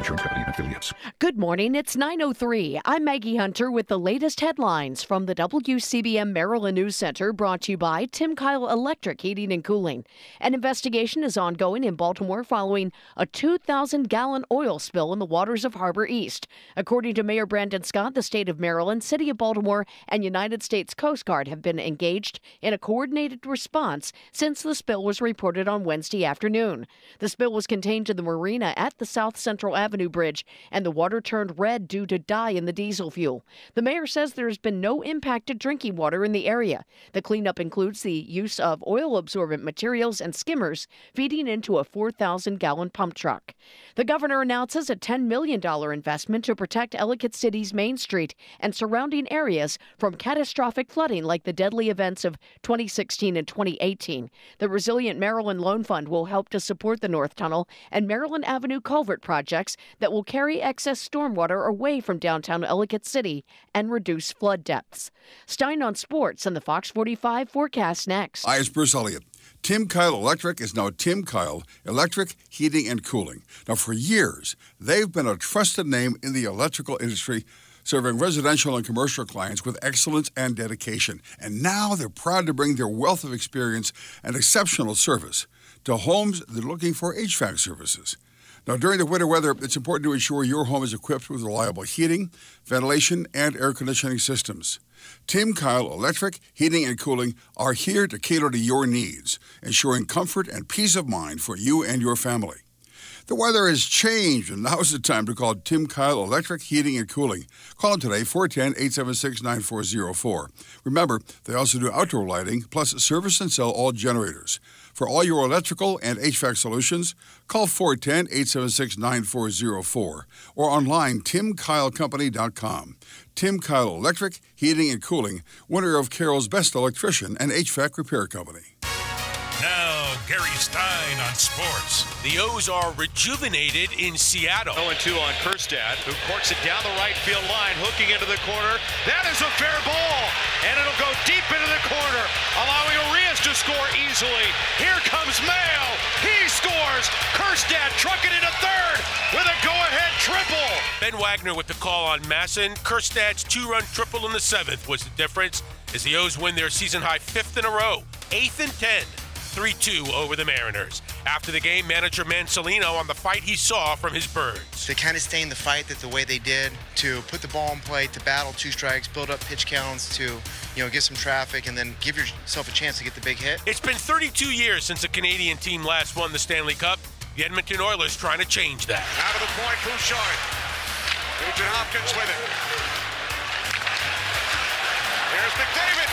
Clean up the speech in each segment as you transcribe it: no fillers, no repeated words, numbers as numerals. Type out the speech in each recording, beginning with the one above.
Insurance Company and affiliates. Good morning. It's 9:03. I'm Maggie Hunter with the latest headlines from the WCBM Maryland News Center, brought to you by Tim Kyle Electric Heating and Cooling. An investigation is ongoing in Baltimore following a 2,000-gallon oil spill in the waters of Harbor East. According to Mayor Brandon Scott, the state of Maryland, City of Baltimore, and United States Coast Guard have been engaged in a coordinated response since the spill was reported on Wednesday afternoon. The spill was contained to the marina at the South Central Avenue Bridge, and the water turned red due to dye in the diesel fuel. The mayor says there has been no impact to drinking water in the area. The cleanup includes the use of oil-absorbent materials and skimmers feeding into a 4,000-gallon pump truck. The governor announces a $10 million investment to protect Ellicott City's Main Street and surrounding areas from catastrophic flooding like the deadly events of 2016 and 2018. The Resilient Maryland Loan Fund will help to support the North Tunnel and Maryland Avenue culvert projects that will carry excess stormwater away from downtown Ellicott City and reduce flood depths. Stein on sports and the Fox 45 forecast next. Hi, it's Bruce Elliott. Tim Kyle Electric is now Tim Kyle Electric Heating and Cooling. Now, for years, they've been a trusted name in the electrical industry, serving residential and commercial clients with excellence and dedication. And now they're proud to bring their wealth of experience and exceptional service to homes that are looking for HVAC services. Now, during the winter weather, it's important to ensure your home is equipped with reliable heating, ventilation, and air conditioning systems. Tim Kyle Electric Heating and Cooling are here to cater to your needs, ensuring comfort and peace of mind for you and your family. The weather has changed, and now's the time to call Tim Kyle Electric Heating and Cooling. Call them today, 410-876-9404. Remember, they also do outdoor lighting, plus service and sell all generators. For all your electrical and HVAC solutions, call 410-876-9404 or online, timkylecompany.com. Tim Kyle Electric Heating and Cooling, winner of Carroll's Best Electrician and HVAC Repair Company. Now, Gary Stein on sports. The O's are rejuvenated in Seattle. 0-2 on Kerstad, who courts it down the right field line, hooking into the corner. That is a fair ball, and it'll go deep into the corner, allowing Arias to score easily. Here comes Mayo. He scores. Kerstad trucking into third with a go-ahead triple. Ben Wagner with the call on Masson. Kerstad's two-run triple in the seventh was the difference as the O's win their season-high fifth in a row, 8th and 10. 3-2 over the Mariners. After the game, manager Mansolino on the fight he saw from his Birds. To kind of stay in the fight the way they did, to put the ball in play, to battle two strikes, build up pitch counts, to get some traffic, and then give yourself a chance to get the big hit. It's been 32 years since a Canadian team last won the Stanley Cup. The Edmonton Oilers trying to change that. Out of the point, Bouchard. Nugent Hopkins with it. Here's McDavid.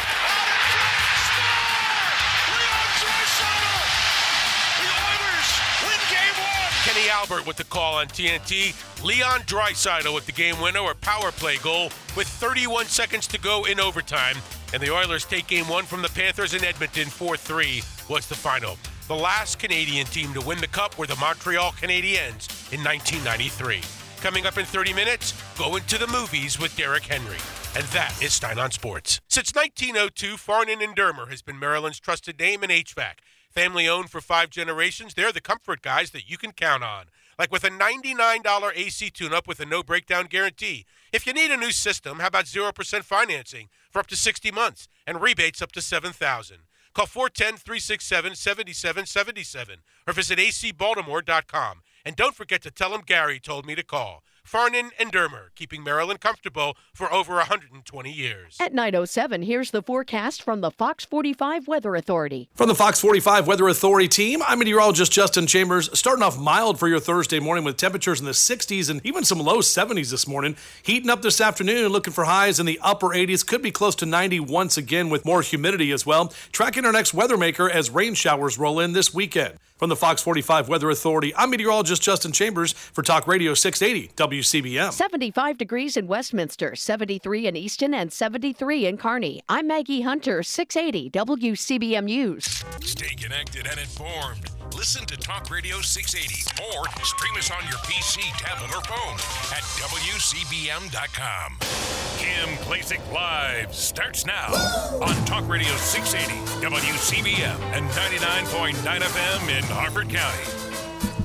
Kenny Albert with the call on TNT. Leon Draisaitl with the game winner or power play goal with 31 seconds to go in overtime. And the Oilers take game one from the Panthers in Edmonton. 4-3 was the final. The last Canadian team to win the Cup were the Montreal Canadiens in 1993. Coming up in 30 minutes, going to the movies with Derek Henry. And that is Stein on Sports. Since 1902, Farnan & Dermer has been Maryland's trusted name in HVAC. Family-owned for 5 generations, they're the comfort guys that you can count on. Like with a $99 AC tune-up with a no-breakdown guarantee. If you need a new system, how about 0% financing for up to 60 months and rebates up to $7,000? Call 410-367-7777 or visit acbaltimore.com. And don't forget to tell them Gary told me to call. Farnan & Dermer, keeping Maryland comfortable for over 120 years. At 9:07, here's the forecast from the Fox 45 Weather Authority. From the Fox 45 Weather Authority team, I'm meteorologist Justin Chambers. Starting off mild for your Thursday morning with temperatures in the 60s and even some low 70s this morning. Heating up this afternoon, looking for highs in the upper 80s. Could be close to 90 once again with more humidity as well. Tracking our next weather maker as rain showers roll in this weekend. From the Fox 45 Weather Authority, I'm meteorologist Justin Chambers for Talk Radio 680 WCBM. 75 degrees in Westminster, 73 in Easton, and 73 in Kearney. I'm Maggie Hunter, 680 WCBM News. Stay connected and informed. Listen to Talk Radio 680 or stream us on your PC, tablet, or phone at WCBM.com. Kim Klacik Live starts now on Talk Radio 680 WCBM and 99.9 FM in Harford County.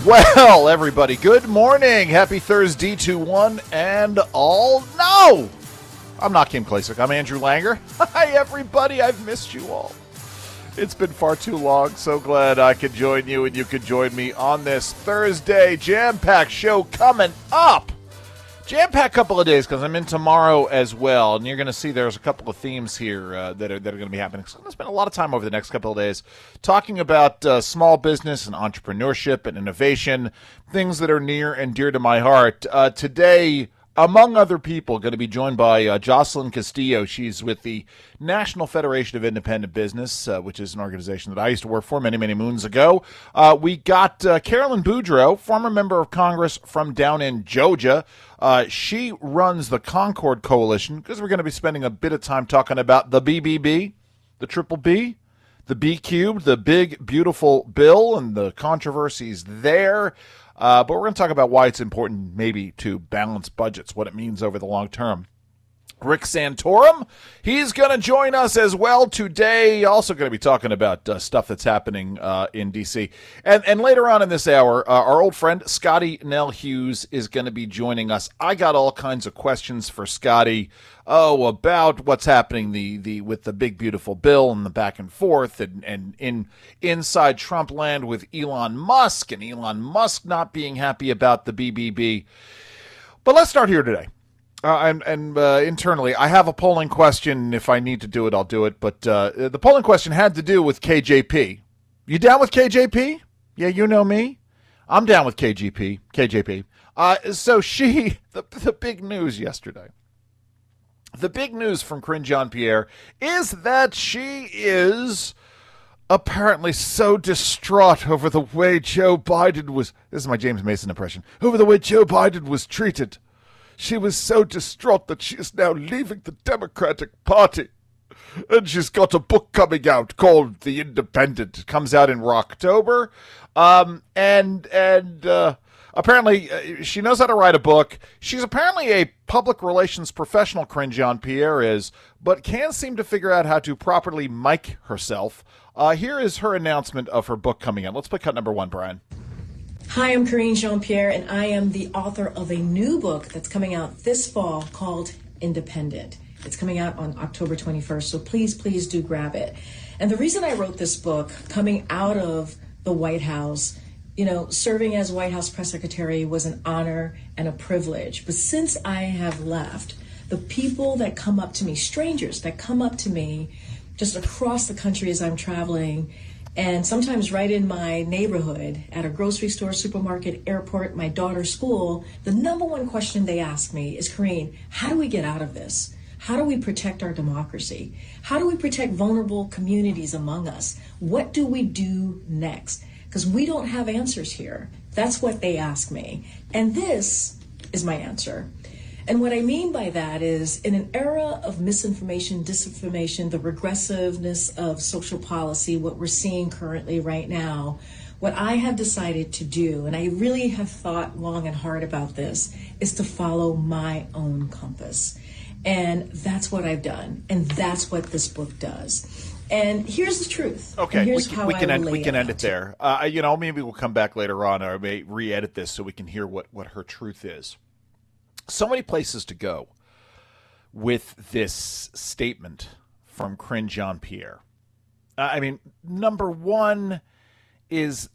Well, everybody, good morning. Happy Thursday to one and all. No! I'm not Kim Klacik. I'm Andrew Langer. Hi, everybody. I've missed you all. It's been far too long. So glad I could join you and you could join me on this Thursday jam-packed show coming up. Jam-packed couple of days because I'm in tomorrow as well, and you're going to see there's a couple of themes here that are going to be happening. So I'm going to spend a lot of time over the next couple of days talking about small business and entrepreneurship and innovation, things that are near and dear to my heart. Today, among other people, going to be joined by Jocelyn Castillo. She's with the National Federation of Independent Business, which is an organization that I used to work for many, many moons ago. We got Carolyn Boudreaux, former member of Congress from down in Georgia. She runs the Concord Coalition, because we're going to be spending a bit of time talking about the BBB, the Triple B, the B Cubed, the big, beautiful bill, and the controversies there. But we're going to talk about why it's important maybe to balance budgets, what it means over the long term. Rick Santorum, he's going to join us as well today. Also going to be talking about stuff that's happening in D.C. And later on in this hour, our old friend Scotty Nell Hughes is going to be joining us. I got all kinds of questions for Scotty. About what's happening with the big beautiful bill and the back and forth and inside Trump land with Elon Musk and Elon Musk not being happy about the BBB. But let's start here today. Internally, I have a polling question. If I need to do it, I'll do it. But the polling question had to do with KJP. You down with KJP? Yeah, you know me. I'm down with KJP. So the big news yesterday. The big news from Karine Jean-Pierre is that she is apparently so distraught over the way Joe Biden was, this is my James Mason impression, over the way Joe Biden was treated. She was so distraught that she is now leaving the Democratic Party. And she's got a book coming out called The Independent. It comes out in October. Apparently, she knows how to write a book. She's apparently a public relations professional, Karine Jean-Pierre is, but can't seem to figure out how to properly mic herself. Here is her announcement of her book coming out. Let's play cut number 1, Brian. Hi, I'm Karine Jean-Pierre, and I am the author of a new book that's coming out this fall called Independent. It's coming out on October 21st, so please do grab it. And the reason I wrote this book, coming out of the White House, serving as White House press secretary was an honor and a privilege. But since I have left, the people that come up to me, strangers that come up to me just across the country as I'm traveling, and sometimes right in my neighborhood, at a grocery store, supermarket, airport, my daughter's school, the number one question they ask me is, Karine, how do we get out of this? How do we protect our democracy? How do we protect vulnerable communities among us? What do we do next? Because we don't have answers here. That's what they ask me. And this is my answer. And what I mean by that is, in an era of misinformation, disinformation, the regressiveness of social policy, what we're seeing currently right now, what I have decided to do, and I really have thought long and hard about this, is to follow my own compass. And that's what I've done. And that's what this book does. And here's the truth. Okay, we can end it there. Maybe we'll come back later on, or I may re-edit this so we can hear what her truth is. So many places to go with this statement from Karine Jean-Pierre. Number one is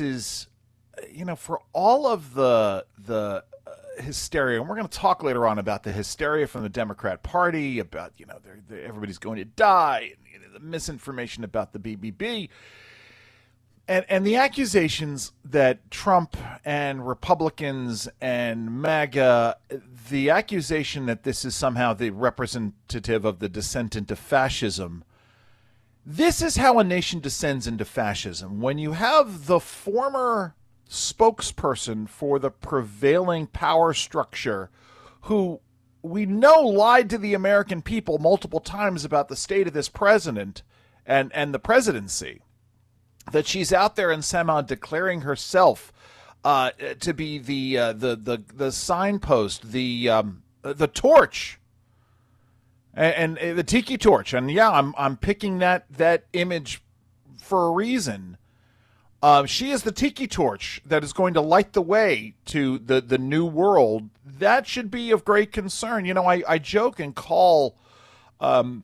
for all of the hysteria, and we're going to talk later on about the hysteria from the Democrat Party, about, everybody's going to die, and the misinformation about the BBB. And the accusations that Trump and Republicans and MAGA, the accusation that this is somehow the representative of the descent into fascism, this is how a nation descends into fascism. When you have the former spokesperson for the prevailing power structure who we know lied to the American people multiple times about the state of this president and the presidency, that she's out there and somehow declaring herself to be the signpost, the torch, and the tiki torch. And yeah, I'm picking that image for a reason. She is the tiki torch that is going to light the way to the new world. That should be of great concern. I joke and call, Jen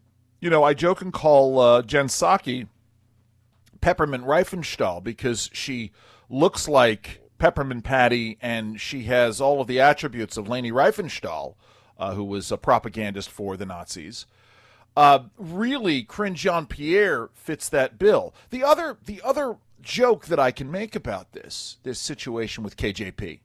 Psaki Peppermint Reifenstahl because she looks like Peppermint Patty, and she has all of the attributes of Leni Riefenstahl, who was a propagandist for the Nazis. Really, Karine Jean-Pierre fits that bill. The other joke that I can make about this situation with KJP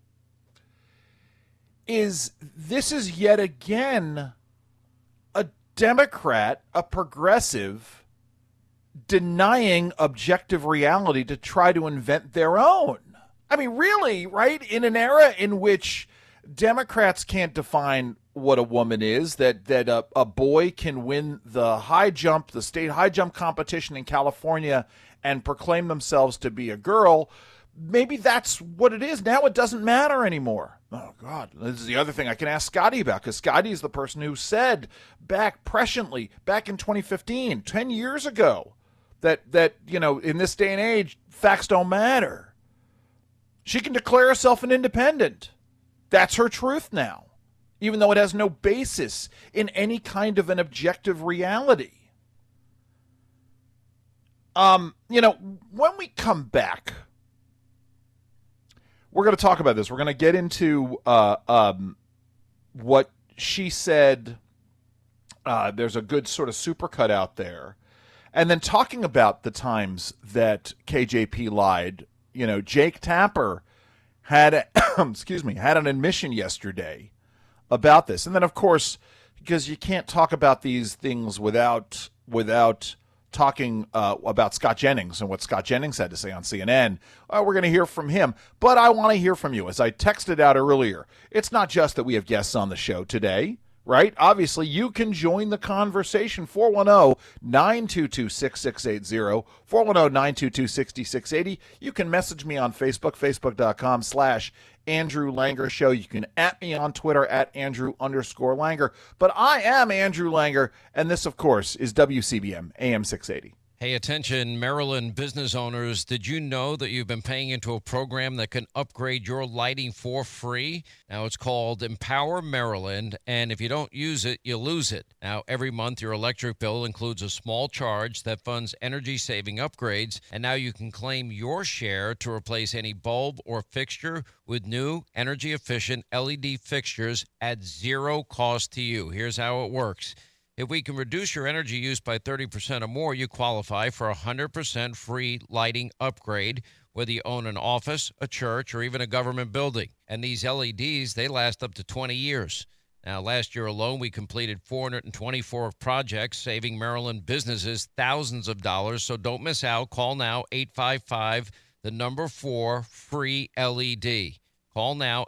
is this is yet again a Democrat, a progressive, denying objective reality to try to invent their own. I mean, really, right? In an era in which Democrats can't define what a woman is, that a boy can win the state high jump competition in California and proclaim themselves to be a girl, maybe that's what it is. Now it doesn't matter anymore. Oh, God. This is the other thing I can ask Scotty about, because Scotty is the person who said presciently back in 2015, 10 years ago, that in this day and age, facts don't matter. She can declare herself an independent. That's her truth now, even though it has no basis in any kind of an objective reality. When we come back, we're going to talk about this. We're going to get into what she said. There's a good sort of supercut out there. And then talking about the times that KJP lied. Jake Tapper had an admission yesterday about this. And then, of course, because you can't talk about these things without talking about Scott Jennings and what Scott Jennings had to say on CNN. We're going to hear from him. But I want to hear from you. As I texted out earlier, it's not just that we have guests on the show today, right? Obviously, you can join the conversation. 410-922-6680, 410-922-6680. You can message me on Facebook, facebook.com/Andrew Langer Show. You can @ me on Twitter @Andrew_Langer. But I am Andrew Langer, and this, of course, is WCBM AM 680. Hey, attention, Maryland business owners. Did you know that you've been paying into a program that can upgrade your lighting for free? Now, it's called Empower Maryland, and if you don't use it, you lose it. Now, every month, your electric bill includes a small charge that funds energy-saving upgrades, and now you can claim your share to replace any bulb or fixture with new energy-efficient LED fixtures at zero cost to you. Here's how it works. If we can reduce your energy use by 30% or more, you qualify for a 100% free lighting upgrade, whether you own an office, a church, or even a government building. And these LEDs, they last up to 20 years. Now, last year alone, we completed 424 projects, saving Maryland businesses thousands of dollars. So don't miss out. Call now, 855-4-FREE-LED. Call now,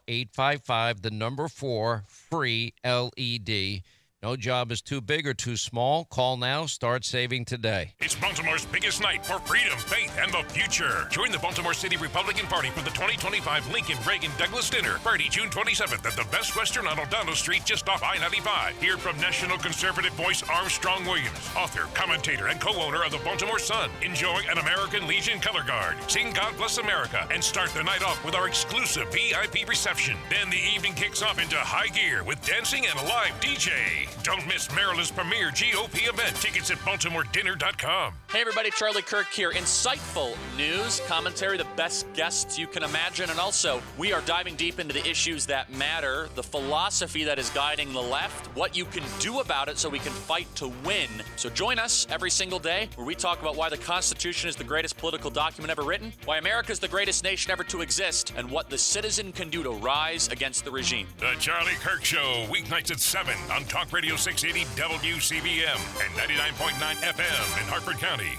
855-4-FREE-LED. No job is too big or too small. Call now. Start saving today. It's Baltimore's biggest night for freedom, faith, and the future. Join the Baltimore City Republican Party for the 2025 Lincoln Reagan Douglas Dinner, Friday, June 27th at the Best Western on O'Donnell Street, just off I-95. Hear from national conservative voice Armstrong Williams, author, commentator, and co-owner of the Baltimore Sun. Enjoy an American Legion color guard, sing God Bless America, and start the night off with our exclusive VIP reception. Then the evening kicks off into high gear with dancing and a live DJ. Don't miss Maryland's premier GOP event. Tickets at BaltimoreDinner.com. Hey everybody, Charlie Kirk here. Insightful news, commentary, the best guests you can imagine, and also we are diving deep into the issues that matter, the philosophy that is guiding the left, what you can do about it so we can fight to win. So join us every single day where we talk about why the Constitution is the greatest political document ever written, why America is the greatest nation ever to exist, and what the citizen can do to rise against the regime. The Charlie Kirk Show, weeknights at 7 on Talk Radio 680 WCBM and 99.9 FM in Hartford County.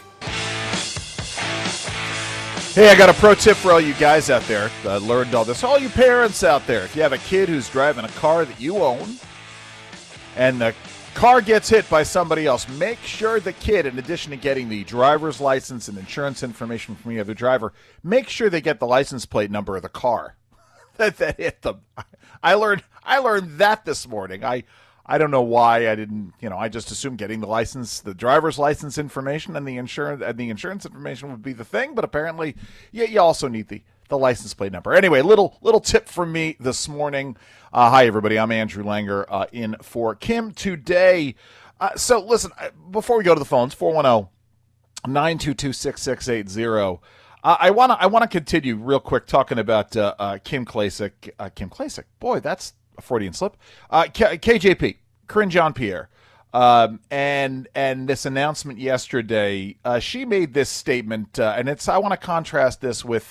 Hey, I got a pro tip for all you guys out there. I learned all this. All you parents out there, if you have a kid who's driving a car that you own and the car gets hit by somebody else, make sure the kid, in addition to getting the driver's license and insurance information from the other driver, make sure they get the license plate number of the car that hit them. I learned that this morning. I don't know why I didn't, I just assumed getting the license, the driver's license information and the insurance information would be the thing. But apparently, you also need the license plate number. Anyway, little tip from me this morning. Hi, everybody. I'm Andrew Langer in for Kim today. So listen, before we go to the phones, 410-922-6680. I want to continue real quick talking about Kim Klacik. Kim Klacik, boy, that's a Freudian slip. KJP, Karine Jean-Pierre, and this announcement yesterday. She made this statement, and I want to contrast this with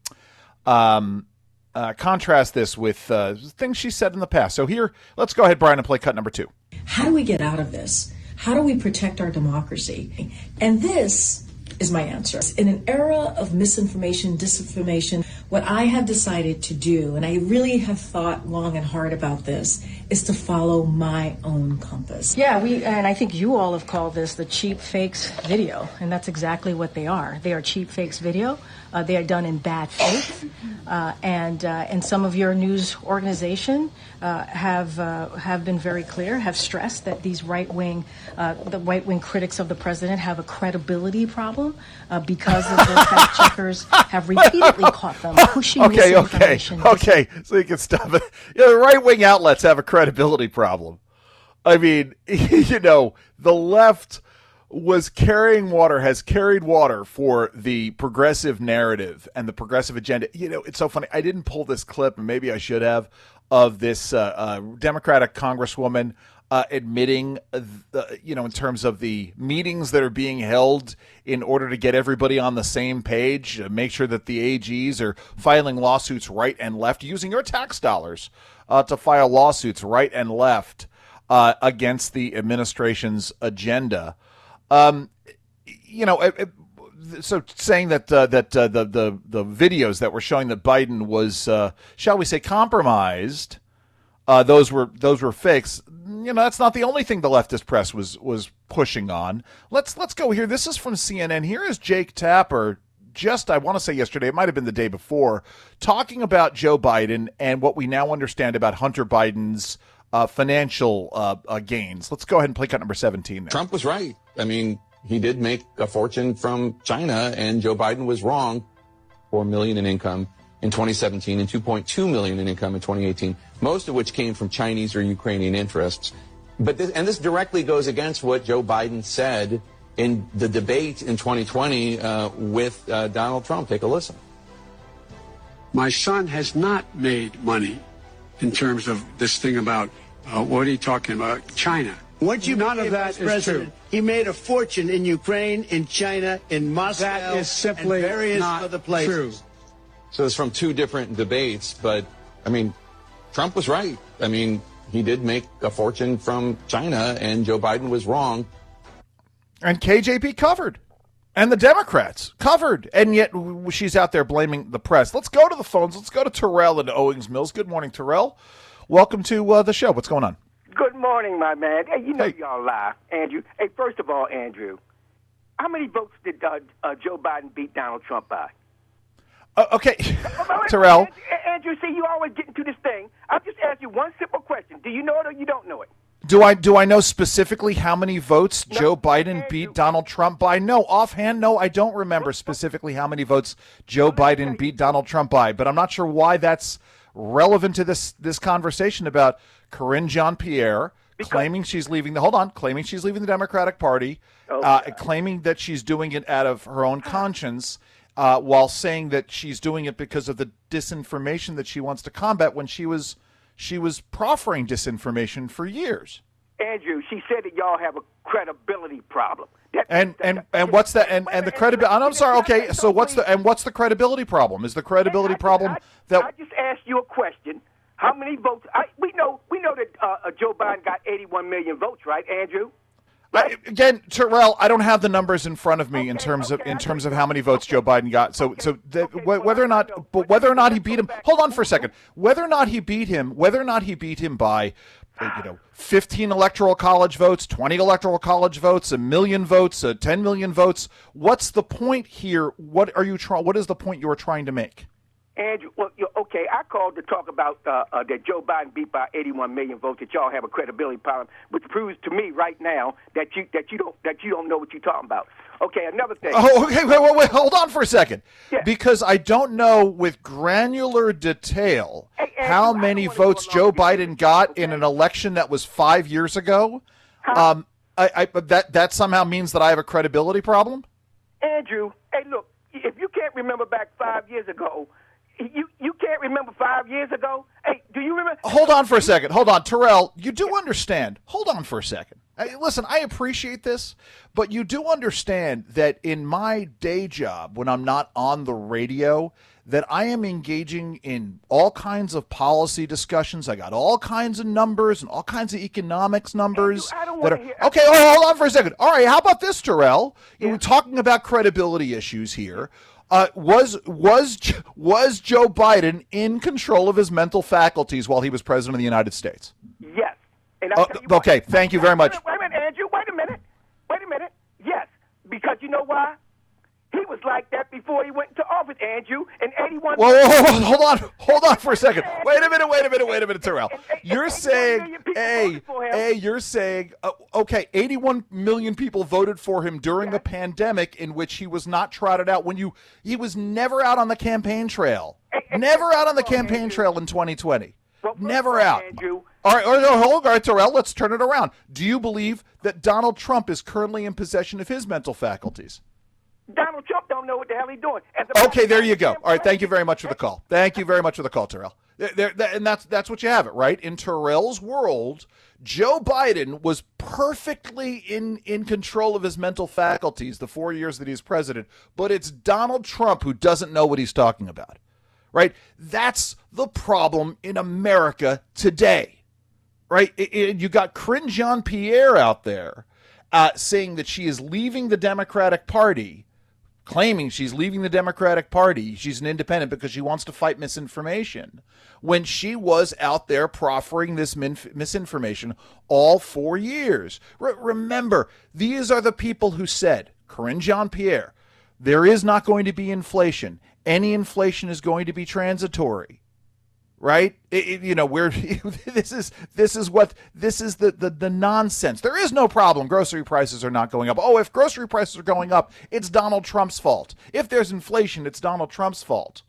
things she said in the past. So here, let's go ahead, Brian, and play cut number 2. How do we get out of this? How do we protect our democracy? And this is my answer. In an era of misinformation, disinformation, what I have decided to do, and I really have thought long and hard about this, is to follow my own compass. Yeah, and I think you all have called this the cheap fakes video, and that's exactly what they are. They are cheap fakes video. They are done in bad faith, and some of your news organization have been very clear, have stressed that these right-wing critics of the president have a credibility problem because of the fact checkers have repeatedly caught them pushing misinformation. Okay, so you can stop it. The right-wing outlets have a credibility problem. I mean, the left has carried water for the progressive narrative and the progressive agenda. It's so funny. I didn't pull this clip, and maybe I should have, of this Democratic Congresswoman admitting, in terms of the meetings that are being held in order to get everybody on the same page, make sure that the AGs are filing lawsuits right and left, using your tax dollars to file lawsuits right and left against the administration's agenda. So saying that the videos that were showing that Biden was, shall we say, compromised, those were fakes. That's not the only thing the leftist press was pushing on. Let's go here. This is from CNN. Here is Jake Tapper. I want to say yesterday, it might have been the day before, talking about Joe Biden and what we now understand about Hunter Biden's financial gains. Let's go ahead and play cut number 17 there. Trump was right. I mean, he did make a fortune from China, and Joe Biden was wrong. $4 million in income in 2017 and $2.2 million in income in 2018, most of which came from Chinese or Ukrainian interests. But this directly goes against what Joe Biden said in the debate in 2020 with Donald Trump. Take a listen. My son has not made money in terms of this thing about, what are you talking about, China. What you None of that is true. He made a fortune in Ukraine, in China, in Moscow, that is simply and various not other places. True. So it's from two different debates, but, I mean, Trump was right. I mean, he did make a fortune from China, and Joe Biden was wrong. And KJP covered. And the Democrats covered. And yet she's out there blaming the press. Let's go to the phones. Let's go to Terrell in Owings Mills. Good morning, Terrell. Welcome to the show. What's going on? Good morning, my man. Hey, y'all lie, Andrew. Hey, first of all, Andrew, how many votes did Joe Biden beat Donald Trump by? Okay, Terrell. Andrew, see, you always get into this thing. I'll just ask you one simple question. Do you know it or you don't know it? Do I know specifically how many votes Joe Biden beat Donald Trump by? No, offhand, no, I don't remember specifically how many votes Joe Biden beat Donald Trump by, but I'm not sure why that's relevant to this conversation about Karine Jean-Pierre claiming she's leaving the Democratic Party, claiming that she's doing it out of her own conscience, while saying that she's doing it because of the disinformation that she wants to combat when she was proffering disinformation for years. Andrew, she said that y'all have a credibility problem. And what's that? And the credibility. I'm sorry. Okay, so what's the credibility problem? Is the credibility problem that I just asked you a question? How many votes? We know that Joe Biden got 81 million votes, right, Andrew? Again, Terrell, I don't have the numbers in front of me in terms of how many votes Joe Biden got. Whether or not he beat him. Hold on for a second. Whether or not he beat him by 15 electoral college votes, 20 electoral college votes, 1 million votes, 10 million votes. What's the point here? What is the point you are trying to make? Andrew, well, okay, I called to talk about that Joe Biden beat by 81 million votes, that y'all have a credibility problem, which proves to me right now that you don't know what you're talking about. Okay, another thing. Oh, okay, wait, hold on for a second. Yeah. Because I don't know with granular detail how many votes Joe Biden got in an election that was 5 years ago. Huh? That somehow means that I have a credibility problem? Andrew, hey, look, if you can't remember back 5 years ago, you can't remember 5 years ago? Hey, do you remember? Hold on for a second. Hold on. Terrell, you do understand. Hold on for a second. Listen, I appreciate this, but you do understand that in my day job, when I'm not on the radio, that I am engaging in all kinds of policy discussions. I got all kinds of numbers and all kinds of economics numbers. Andrew, I don't want to hear. Okay, hold on for a second. All right, how about this, Terrell? Yeah. We're talking about credibility issues here. Was Joe Biden in control of his mental faculties while he was president of the United States? Yes. And okay, thank you very much. Wait a minute, Andrew. Wait a minute. Yes, because you know why? He was like that before he went into office, Andrew. And 81. Whoa, hold on for a second. Wait a minute, Terrell. You're saying, you're saying, okay, 81 million people voted for him during the pandemic, in which he was not trotted out he was never out on the campaign trail. Never out on the campaign trail in 2020. Never out. Andrew. All right, Terrell, let's turn it around. Do you believe that Donald Trump is currently in possession of his mental faculties? Donald Trump don't know what the hell he's doing. Okay, there you go. All right, thank you very much for the call. Terrell. And that's what you have it, right? In Terrell's world, Joe Biden was perfectly in control of his mental faculties the 4 years that he's president, but it's Donald Trump who doesn't know what he's talking about, right? That's the problem in America today, right? You got Karine Jean-Pierre out there saying that she is leaving the Democratic Party, claiming she's leaving the Democratic Party. She's an independent because she wants to fight misinformation, when she was out there proffering this misinformation all 4 years. Remember, these are the people who said, Karine Jean-Pierre, there is not going to be inflation. Any inflation is going to be transitory. Right? This is the nonsense. There is no problem. Grocery prices are not going up. Oh, if grocery prices are going up, it's Donald Trump's fault. If there's inflation, it's Donald Trump's fault.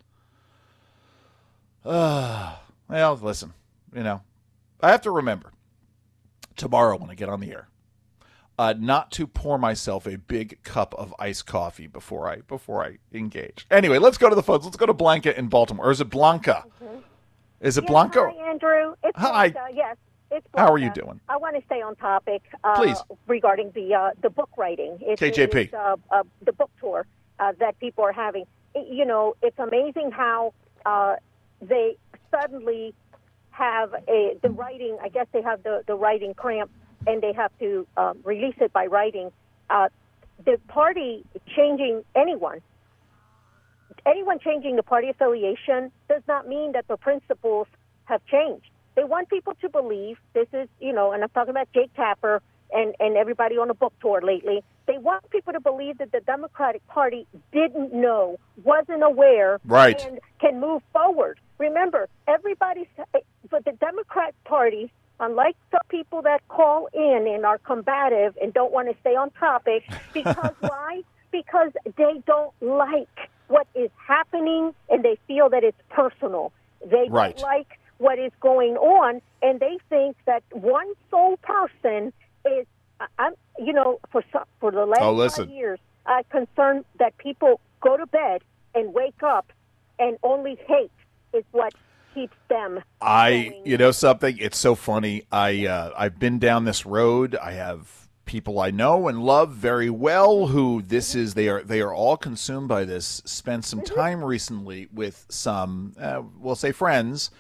Well, listen, I have to remember tomorrow when I get on the air, not to pour myself a big cup of iced coffee before I engage. Anyway, let's go to the phones. Let's go to Blanca in Baltimore. Or is it Blanca? Mm-hmm. Is it Blanca? Hi, Andrew. It's hi. Blanca. Yes, it's Blanca. How are you doing? I want to stay on topic. Please. Regarding the book writing. KJP. The book tour that people are having. It's amazing how they suddenly have the writing. I guess they have the writing cramp, and they have to release it by writing. The party changing anyone changing the party affiliation does not mean that the principles have changed. They want people to believe this is, and I'm talking about Jake Tapper and everybody on a book tour lately. They want people to believe that the Democratic Party didn't know, wasn't aware, right, and can move forward. Remember, but the Democrat Party, unlike the people that call in and are combative and don't want to stay on topic, because why? Because they don't like what is happening, and they feel that it's personal. They right. don't like what is going on, and they think that one sole person is, for the last 5 years, I'm concerned that people go to bed and wake up, and only hate is what keeps them. Something, it's so funny. I've been down this road. I have people I know and love very well who they are all consumed by this. Spent some time recently with some, we'll say friends,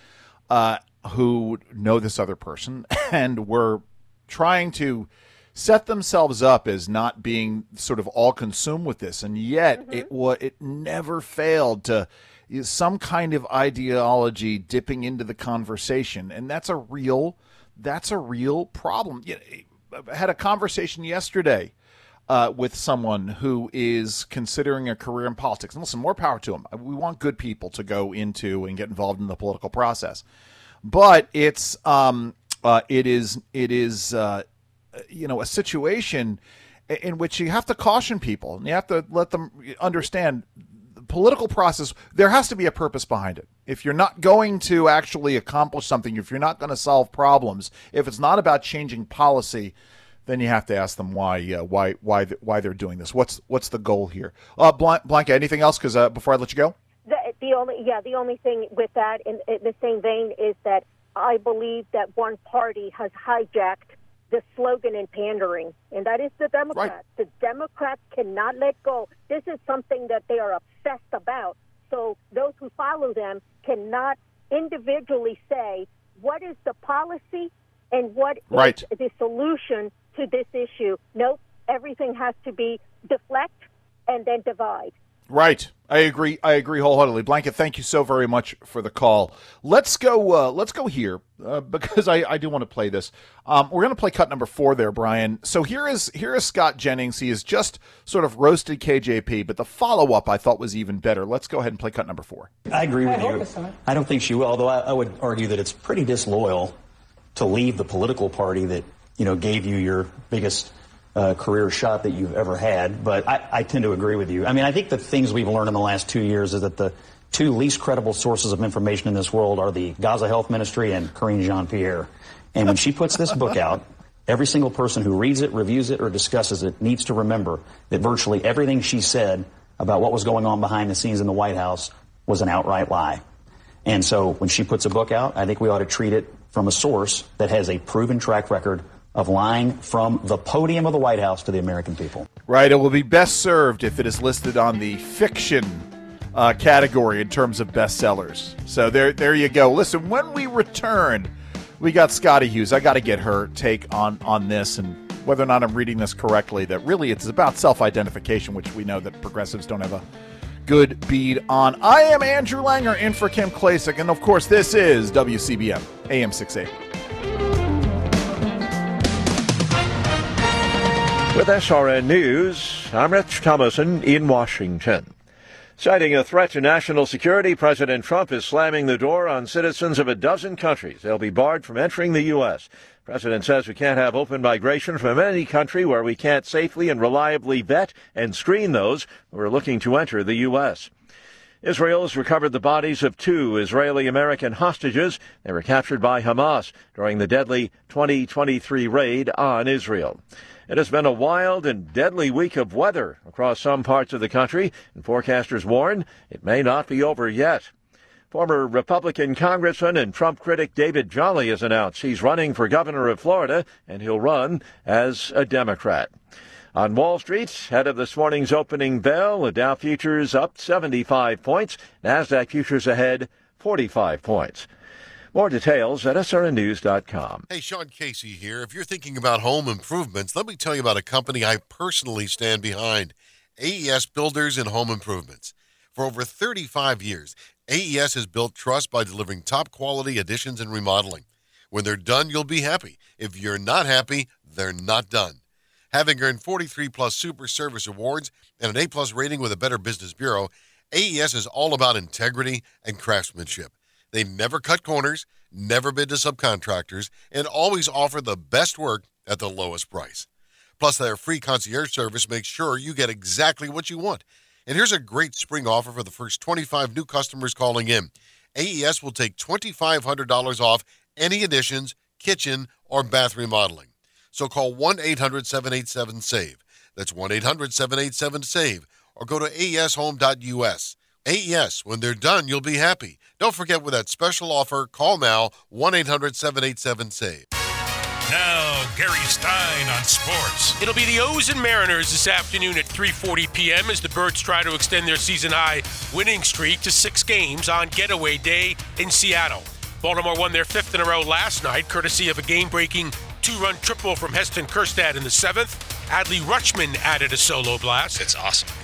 who know this other person and were trying to set themselves up as not being sort of all consumed with this, and yet it never failed to some kind of ideology dipping into the conversation, and that's a real problem. I had a conversation yesterday with someone who is considering a career in politics. And listen, more power to them. We want good people to go into and get involved in the political process. But it is a situation in which you have to caution people, and you have to let them understand the political process. There has to be a purpose behind it. If you're not going to actually accomplish something, if you're not going to solve problems, if it's not about changing policy, then you have to ask them why they're doing this. What's the goal here? Blanca, anything else? Because before I let you go, the only thing with that in the same vein is that I believe that one party has hijacked the slogan in pandering, and that is the Democrats. Right. The Democrats cannot let go. This is something that they are obsessed about. So those who follow them cannot individually say what is the policy and what is the solution to this issue. Nope, everything has to be deflect and then divide. Right. I agree wholeheartedly. Blanca, thank you so very much for the call. Let's go here because I do want to play this. We're going to play cut number 4 there, Brian. So here is Scott Jennings. He has just sort of roasted KJP, but the follow-up I thought was even better. Let's go ahead and play cut number 4. I agree with you. I don't think she will, although I would argue that it's pretty disloyal to leave the political party that, gave you your biggest career shot that you've ever had, but I tend to agree with you. I mean, I think the things we've learned in the last 2 years is that the two least credible sources of information in this world are the Gaza Health Ministry and Karine Jean-Pierre. And when she puts this book out, every single person who reads it, reviews it, or discusses it needs to remember that virtually everything she said about what was going on behind the scenes in the White House was an outright lie. And so when she puts a book out, I think we ought to treat it from a source that has a proven track record of lying from the podium of the White House to the American people. Right. It will be best served if it is listed on the fiction category in terms of bestsellers. So there you go. Listen, when we return, we got Scotty Hughes. I got to get her take on this and whether or not I'm reading this correctly, that really it's about self-identification, which we know that progressives don't have a good bead on. I am Andrew Langer in for Kim Klacik, and of course this is WCBM AM 680. With SRN News, I'm Rich Thomason in Washington. Citing a threat to national security, President Trump is slamming the door on citizens of a dozen countries. They'll be barred from entering the U.S. The president says we can't have open migration from any country where we can't safely and reliably vet and screen those who are looking to enter the U.S. Israel has recovered the bodies of 2 Israeli-American hostages. They were captured by Hamas during the deadly 2023 raid on Israel. It has been a wild and deadly week of weather across some parts of the country, and forecasters warn it may not be over yet. Former Republican Congressman and Trump critic David Jolly has announced he's running for governor of Florida, and he'll run as a Democrat. On Wall Street, ahead of this morning's opening bell, the Dow futures up 75 points, NASDAQ futures ahead 45 points. More details at srnnews.com. Hey, Sean Casey here. If you're thinking about home improvements, let me tell you about a company I personally stand behind, AES Builders and Home Improvements. For over 35 years, AES has built trust by delivering top-quality additions and remodeling. When they're done, you'll be happy. If you're not happy, they're not done. Having earned 43-plus Super Service Awards and an A-plus rating with a Better Business Bureau, AES is all about integrity and craftsmanship. They never cut corners, never bid to subcontractors, and always offer the best work at the lowest price. Plus, their free concierge service makes sure you get exactly what you want. And here's a great spring offer for the first 25 new customers calling in. AES will take $2,500 off any additions, kitchen, or bath remodeling. So call 1-800-787-SAVE. That's 1-800-787-SAVE. Or go to aeshome.us. AES, when they're done, you'll be happy. Don't forget, with that special offer, call now, 1-800-787-SAVE. Now, Gary Stein on sports. It'll be the O's and Mariners this afternoon at 3:40 p.m. as the Birds try to extend their season-high winning streak to 6 games on Getaway Day in Seattle. Baltimore won their 5th in a row last night, courtesy of a game-breaking 2-run triple from Heston Kjerstad in the 7th. Adley Rutschman added a solo blast. It's awesome.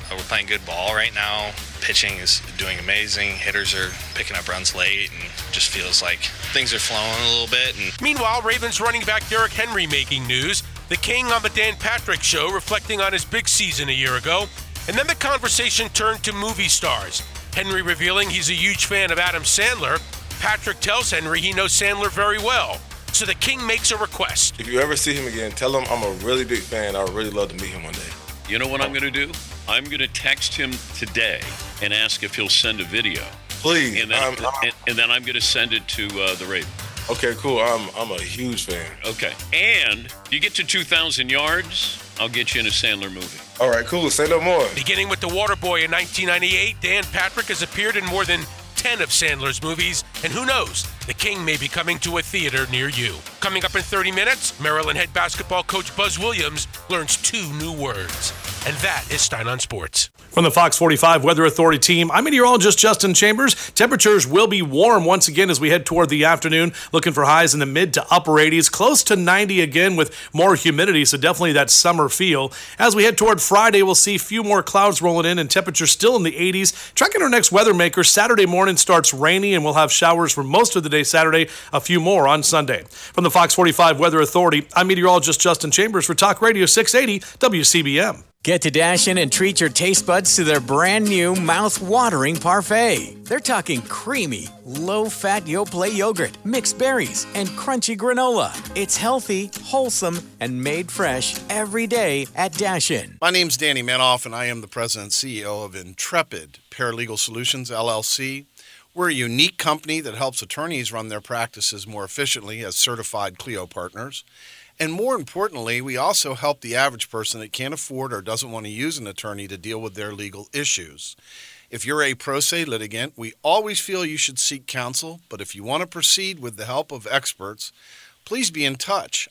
We're playing good ball right now. Pitching is doing amazing. Hitters are picking up runs late, and just feels like things are flowing a little bit. And Meanwhile, Ravens running back Derrick Henry making news. The King on the Dan Patrick Show reflecting on his big season a year ago. And then the conversation turned to movie stars. Henry revealing he's a huge fan of Adam Sandler. Patrick tells Henry he knows Sandler very well. So the King makes a request. If you ever see him again, tell him I'm a really big fan. I would really love to meet him one day. You know what I'm going to do? I'm going to text him today and ask if he'll send a video. Please. And then I'm going to send it to the Ravens. Okay, cool. I'm a huge fan. Okay. And if you get to 2,000 yards, I'll get you in a Sandler movie. All right, cool. Say no more. Beginning with The Waterboy in 1998, Dan Patrick has appeared in more than 10 of Sandler's movies, and who knows, the King may be coming to a theater near you. Coming up in 30 minutes, Maryland head basketball coach Buzz Williams learns 2 new words. And that is Stein on Sports. From the Fox 45 Weather Authority team, I'm meteorologist Justin Chambers. Temperatures will be warm once again as we head toward the afternoon, looking for highs in the mid to upper 80s, close to 90 again with more humidity, so definitely that summer feel. As we head toward Friday, we'll see a few more clouds rolling in and temperatures still in the 80s. Tracking our next weather maker, Saturday morning starts rainy and we'll have showers for most of the day Saturday, a few more on Sunday. From the Fox 45 Weather Authority, I'm meteorologist Justin Chambers for Talk Radio 680 WCBM. Get to Dashin and treat your taste buds to their brand new mouth-watering parfait. They're talking creamy, low-fat Yoplait yogurt, mixed berries, and crunchy granola. It's healthy, wholesome, and made fresh every day at Dashin. My name's Danny Manoff, and I am the president and CEO of Intrepid Paralegal Solutions, LLC. We're a unique company that helps attorneys run their practices more efficiently as certified Clio partners. And more importantly, we also help the average person that can't afford or doesn't want to use an attorney to deal with their legal issues. If you're a pro se litigant, we always feel you should seek counsel, but if you want to proceed with the help of experts, please be in touch,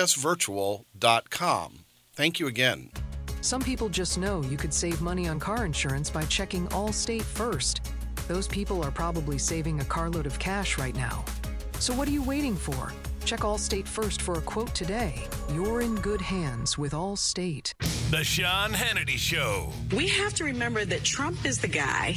ipsvirtual.com. Thank you again. Some people just know you could save money on car insurance by checking Allstate first. Those people are probably saving a carload of cash right now. So what are you waiting for? Check Allstate first for a quote today. You're in good hands with Allstate. The Sean Hannity Show. We have to remember that Trump is the guy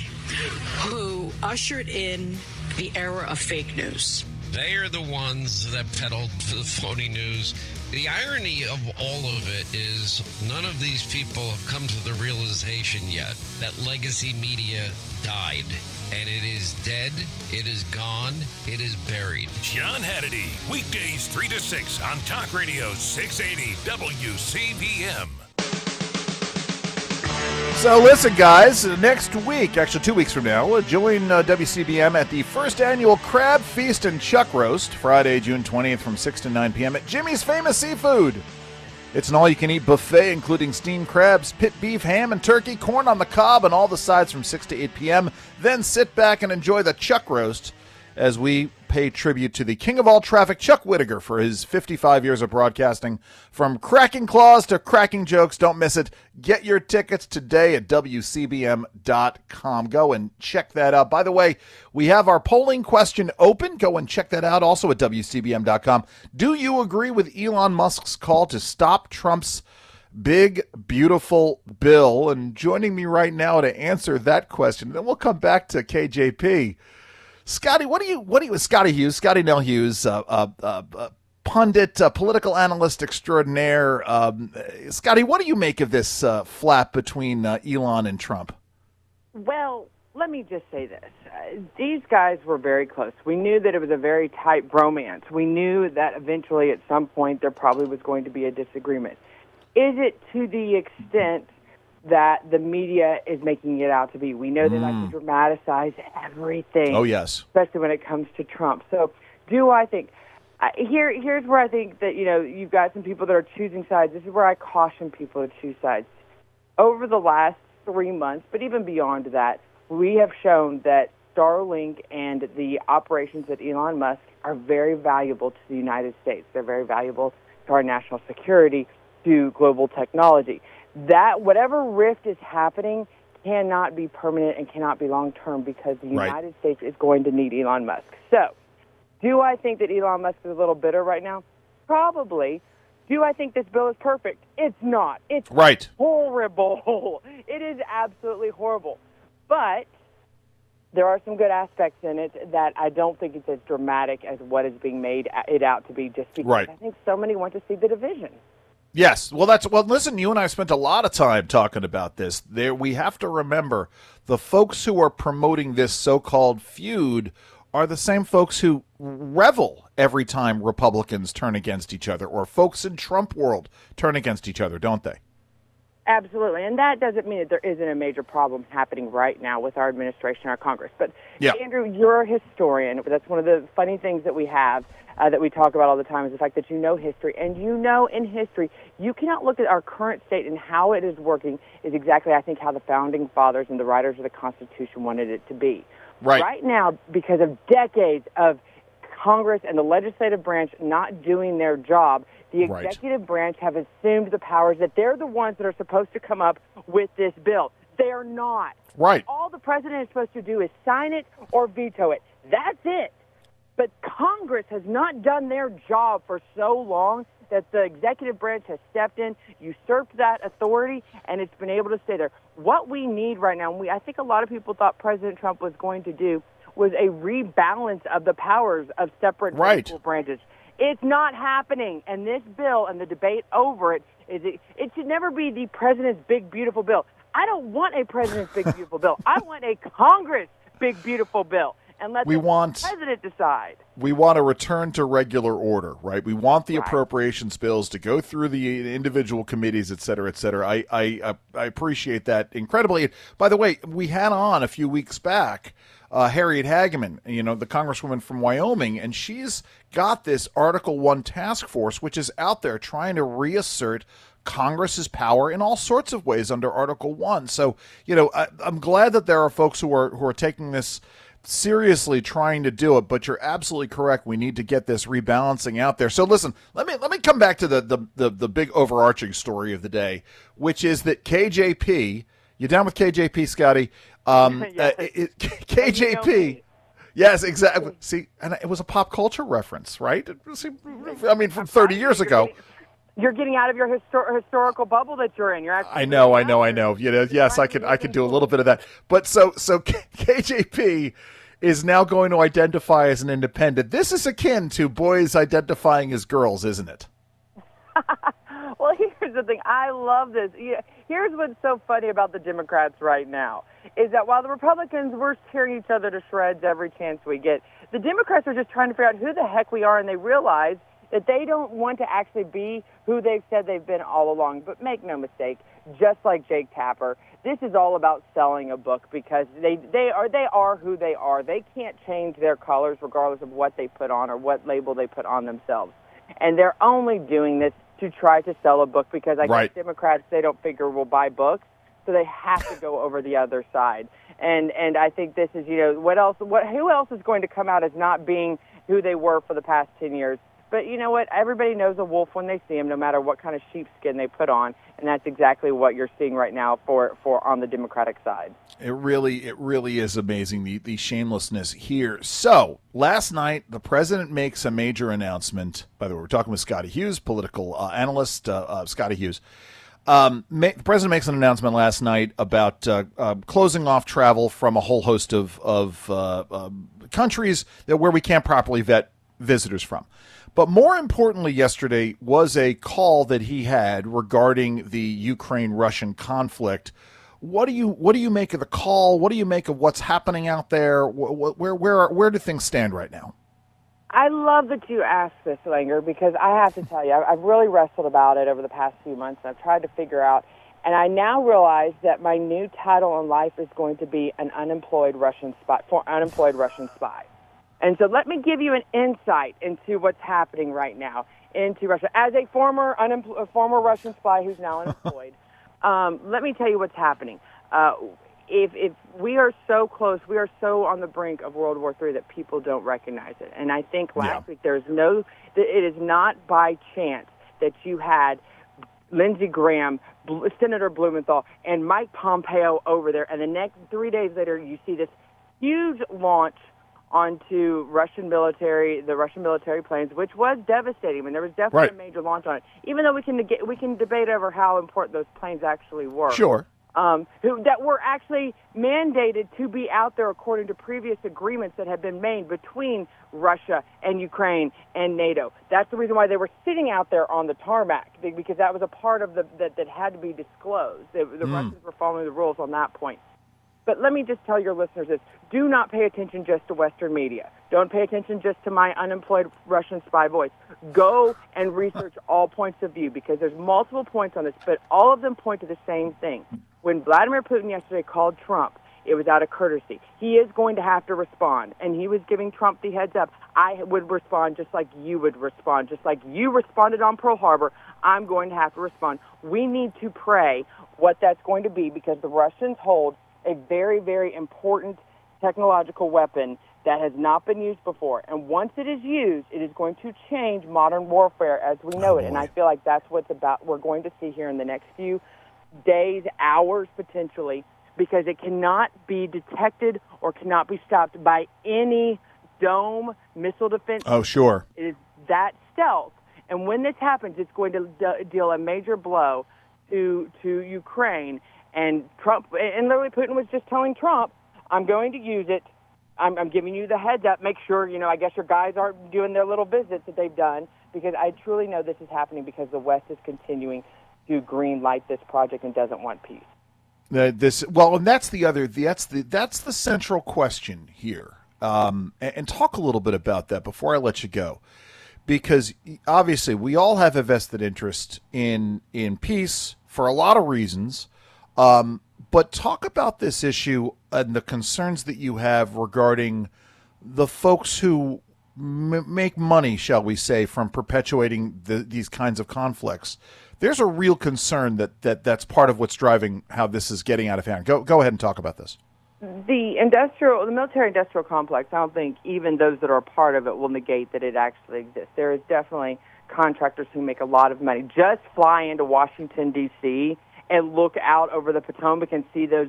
who ushered in the era of fake news. They are the ones that peddled the phony news. The irony of all of it is none of these people have come to the realization yet that legacy media died. And it is dead, it is gone, it is buried. Sean Hannity, weekdays 3 to 6 on Talk Radio 680 WCBM. So listen, guys, next week, actually 2 weeks from now, we'll join WCBM at the first annual Crab Feast and Chuck Roast, Friday, June 20th from 6 to 9 p.m. at Jimmy's Famous Seafood. It's an all-you-can-eat buffet, including steamed crabs, pit beef, ham and turkey, corn on the cob, and all the sides from 6 to 8 p.m. Then sit back and enjoy the Chuck Roast as we pay tribute to the king of all traffic, Chuck Whittaker, for his 55 years of broadcasting. From cracking claws to cracking jokes, don't miss it. Get your tickets today at WCBM.com. Go and check that out. By the way, we have our polling question open. Go and check that out also at WCBM.com. Do you agree with Elon Musk's call to stop Trump's big, beautiful bill? And joining me right now to answer that question, then we'll come back to KJP. Scotty, what do you, Scotty Hughes, Scotty Nell Hughes, pundit, political analyst extraordinaire. Scotty, what do you make of this flap between Elon and Trump? Well, let me just say this. These guys were very close. We knew that it was a very tight bromance. We knew that eventually at some point there probably was going to be a disagreement. Is it to the extent that the media is making it out to be? We know they like to dramatize everything. Oh, yes. Especially when it comes to Trump. So do I think, here's where I think that, you've got some people that are choosing sides. This is where I caution people to choose sides. Over the last 3 months, but even beyond that, we have shown that Starlink and the operations at Elon Musk are very valuable to the United States. They're very valuable to our national security, to global technology. That whatever rift is happening cannot be permanent and cannot be long-term because the United States is going to need Elon Musk. So, do I think that Elon Musk is a little bitter right now? Probably, Do I think this bill is perfect? It's not. It's right. Horrible. It is absolutely horrible. But there are some good aspects in it that I don't think it's as dramatic as what is being made it out to be, just because right. I think so many want to see the division. Yes. Well, listen, you and I spent a lot of time talking about this. We have to remember the folks who are promoting this so-called feud are the same folks who revel every time Republicans turn against each other, or folks in Trump world turn against each other, don't they? Absolutely. And that doesn't mean that there isn't a major problem happening right now with our administration, our Congress. But, Andrew, you're a historian. That's one of the funny things that we have that we talk about all the time, is the fact that you know history. And you know in history, you cannot look at our current state and how it is working is exactly, I think, how the Founding Fathers and the writers of the Constitution wanted it to be. Right now, because of decades of Congress and the legislative branch not doing their job, the executive branch have assumed the powers that they're the ones that are supposed to come up with this bill. They're not. Right. All the president is supposed to do is sign it or veto it. That's it. But Congress has not done their job for so long that the executive branch has stepped in, usurped that authority, and it's been able to stay there. What we need right now, I think a lot of people thought President Trump was going to do, was a rebalance of the powers of separate political branches. It's not happening, and this bill and the debate over it should never be the president's big, beautiful bill. I don't want a president's big, beautiful bill. I want a Congress big, beautiful bill. And let the president decide. We want a return to regular order, right? We want the appropriations bills to go through the individual committees, et cetera, et cetera. I appreciate that incredibly. By the way, we had on a few weeks back Harriet Hageman, the congresswoman from Wyoming, and she's got this Article 1 task force, which is out there trying to reassert Congress's power in all sorts of ways under Article 1. So, I'm glad that there are folks who are taking this seriously, trying to do it, but you're absolutely correct. We need to get this rebalancing out there. So listen, let me come back to the big overarching story of the day, which is that KJP, you down with KJP, Scotty? KJP. Yes, exactly. See, and it was a pop culture reference, right? I mean, from 30 years ago. You're getting out of your historical bubble that you're in. You're actually I know. Yes, I could do a little bit of that. But so KJP is now going to identify as an independent. This is akin to boys identifying as girls, isn't it? Well, here's the thing. I love this. Here's what's so funny about the Democrats right now, is that while the Republicans, we're tearing each other to shreds every chance we get, the Democrats are just trying to figure out who the heck we are, and they realize that they don't want to actually be who they've said they've been all along. But make no mistake, just like Jake Tapper, this is all about selling a book, because they are who they are. They can't change their colors regardless of what they put on or what label they put on themselves. And they're only doing this to try to sell a book, because I guess Democrats, they don't figure will buy books, so they have to go over the other side. And I think this is, who else is going to come out as not being who they were for the past 10 years? But you know what? Everybody knows a wolf when they see him, no matter what kind of sheepskin they put on, and that's exactly what you're seeing right now for on the Democratic side. It really is amazing, the shamelessness here. So last night, the president makes a major announcement. By the way, we're talking with Scotty Hughes, political analyst, Scotty Hughes. The president makes an announcement last night about closing off travel from a whole host of countries where we can't properly vet visitors from. But more importantly, yesterday was a call that he had regarding the Ukraine-Russian conflict. What do you make of the call? What do you make of what's happening out there? Where do things stand right now? I love that you asked this, Langer, because I have to tell you, I've really wrestled about it over the past few months, and I've tried to figure out, and I now realize that my new title in life is going to be an unemployed Russian spy. And so let me give you an insight into what's happening right now into Russia. As a former Russian spy who's now unemployed, let me tell you what's happening. If we are so close, we are so on the brink of World War III that people don't recognize it. And I think last week it is not by chance that you had Lindsey Graham, Senator Blumenthal, and Mike Pompeo over there. And the next 3 days later, you see this huge launch onto the Russian military planes, which was devastating. I mean, there was definitely a major launch on it. Even though we can debate over how important those planes actually were. Sure. That were actually mandated to be out there according to previous agreements that had been made between Russia and Ukraine and NATO. That's the reason why they were sitting out there on the tarmac, because that was a part of that had to be disclosed. The Russians were following the rules on that point. But let me just tell your listeners this. Do not pay attention just to Western media. Don't pay attention just to my unemployed Russian spy voice. Go and research all points of view, because there's multiple points on this, but all of them point to the same thing. When Vladimir Putin yesterday called Trump, it was out of courtesy. He is going to have to respond, and he was giving Trump the heads up. I would respond just like you would respond, just like you responded on Pearl Harbor. I'm going to have to respond. We need to pray what that's going to be, because the Russians hold a very, very important technological weapon that has not been used before. And once it is used, it is going to change modern warfare as we know it. And I feel like that's what's we're going to see here in the next few days, hours potentially, because it cannot be detected or cannot be stopped by any dome missile defense. Oh, sure. It is that stealth. And when this happens, it's going to deal a major blow to Ukraine. And Trump, and literally Putin was just telling Trump, I'm going to use it. I'm giving you the heads up. Make sure, I guess your guys aren't doing their little visits that they've done, because I truly know this is happening because the West is continuing to green light this project and doesn't want peace. And that's the central question here. And talk a little bit about that before I let you go, because obviously we all have a vested interest in peace for a lot of reasons. But talk about this issue and the concerns that you have regarding the folks who make money, shall we say, from perpetuating these kinds of conflicts. There's a real concern that's part of what's driving how this is getting out of hand. Go ahead and talk about this. The military-industrial complex, I don't think even those that are a part of it will negate that it actually exists. There is definitely contractors who make a lot of money. Just fly into Washington, D.C., and look out over the Potomac and see those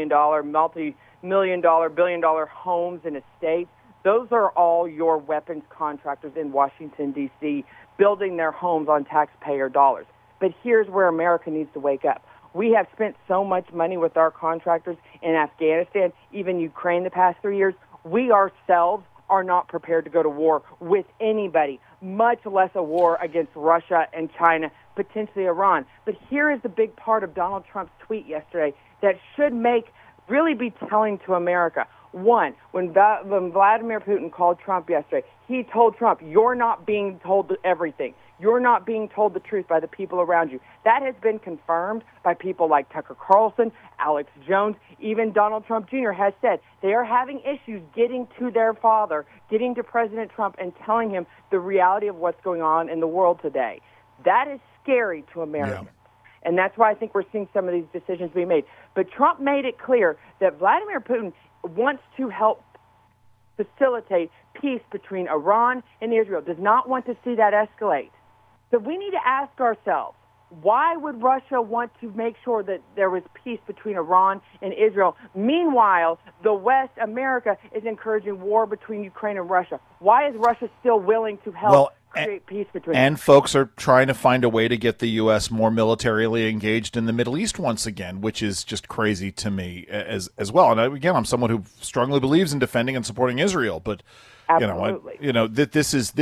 multi-million-dollar, billion-dollar homes and estates. Those are all your weapons contractors in Washington, D.C., building their homes on taxpayer dollars. But here's where America needs to wake up. We have spent so much money with our contractors in Afghanistan, even Ukraine the past 3 years. We ourselves are not prepared to go to war with anybody, much less a war against Russia and China, potentially Iran. But here is the big part of Donald Trump's tweet yesterday that should really be telling to America. One, when Vladimir Putin called Trump yesterday, he told Trump, you're not being told everything. You're not being told the truth by the people around you. That has been confirmed by people like Tucker Carlson, Alex Jones, even Donald Trump Jr. has said they are having issues getting to their father, getting to President Trump and telling him the reality of what's going on in the world today. That is scary to Americans. Yeah. And that's why I think we're seeing some of these decisions being made. But Trump made it clear that Vladimir Putin wants to help facilitate peace between Iran and Israel, does not want to see that escalate. So we need to ask ourselves, why would Russia want to make sure that there was peace between Iran and Israel? Meanwhile, the West, America, is encouraging war between Ukraine and Russia. Why is Russia still willing to help create peace between them? And folks are trying to find a way to get the U.S. more militarily engaged in the Middle East once again, which is just crazy to me as well. And again, I'm someone who strongly believes in defending and supporting Israel, but absolutely. This is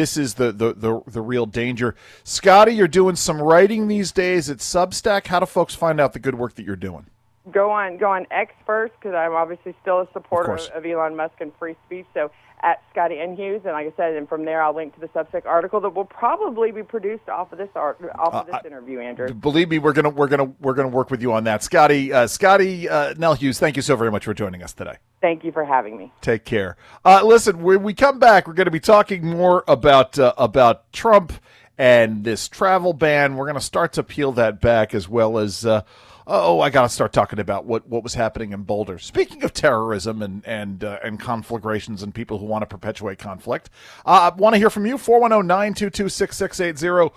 the real danger. Scotty, you're doing some writing these days at Substack. How do folks find out the good work that you're doing? Go on X first, because I'm obviously still a supporter of Elon Musk and free speech. So at Scotty N. Hughes, and like I said, and from there I'll link to the Substack article that will probably be produced off of this interview, Andrew. Believe me, we're gonna work with you on that. Scotty Nell Hughes, thank you so very much for joining us today. Thank you for having me. Take care. Listen, when we come back, we're going to be talking more about Trump and this travel ban. We're going to start to peel that back, as well as I got to start talking about what was happening in Boulder. Speaking of terrorism and conflagrations and people who want to perpetuate conflict, I want to hear from you. 410-922-6680,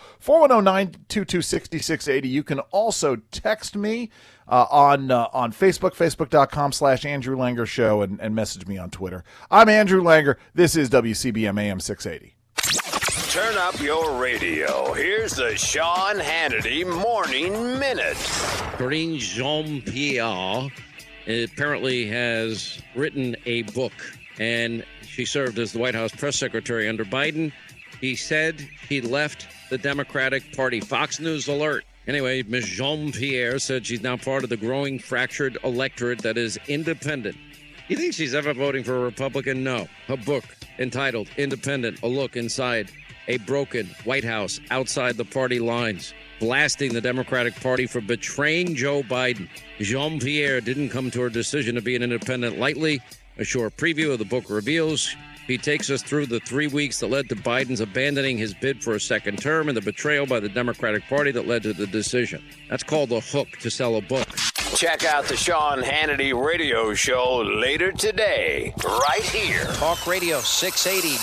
410-922-6680. You can also text me on Facebook, facebook.com/Andrew Langer Show, and message me on Twitter. I'm Andrew Langer. This is WCBM AM 680. Turn up your radio. Here's the Sean Hannity Morning Minute. Karine Jean-Pierre apparently has written a book, and she served as the White House press secretary under Biden. He said he left the Democratic Party. Fox News alert. Anyway, Ms. Jean-Pierre said she's now part of the growing fractured electorate that is independent. You think she's ever voting for a Republican? No. Her book, entitled Independent, A Look Inside a Broken White House Outside the Party Lines, blasting the Democratic Party for betraying Joe Biden. Jean-Pierre didn't come to her decision to be an independent lightly. A short preview of the book reveals he takes us through the 3 weeks that led to Biden's abandoning his bid for a second term and the betrayal by the Democratic Party that led to the decision. That's called a hook to sell a book. Check out the Sean Hannity radio show later today, right here. Talk Radio 680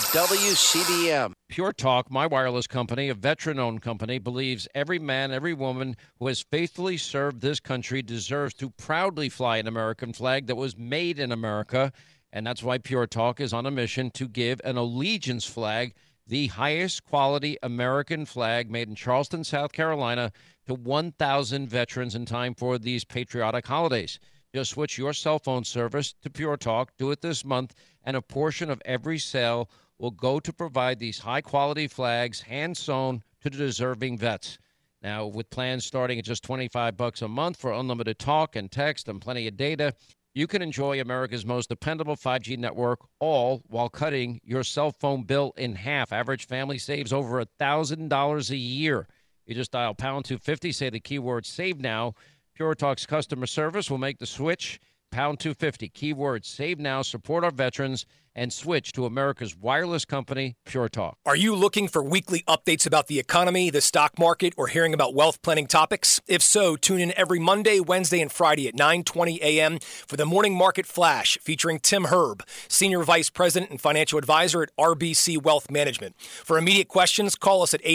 WCBM. Pure Talk, my wireless company, a veteran-owned company, believes every man, every woman who has faithfully served this country deserves to proudly fly an American flag that was made in America. And that's why Pure Talk is on a mission to give an allegiance flag, the highest quality American flag made in Charleston, South Carolina, to 1,000 veterans in time for these patriotic holidays. Just switch your cell phone service to Pure Talk. Do it this month, and a portion of every sale will go to provide these high-quality flags hand-sewn to the deserving vets. Now, with plans starting at just $25 a month for unlimited talk and text and plenty of data, you can enjoy America's most dependable 5G network, all while cutting your cell phone bill in half. Average family saves over $1,000 a year. You just dial pound 250, say the keyword save now. Pure Talk's customer service will make the switch. Pound 250, keyword save now, support our veterans, and switch to America's wireless company, Pure Talk. Are you looking for weekly updates about the economy, the stock market, or hearing about wealth planning topics? If so, tune in every Monday, Wednesday, and Friday at 9:20 a.m. for the Morning Market Flash featuring Tim Herb, Senior Vice President and Financial Advisor at RBC Wealth Management. For immediate questions, call us at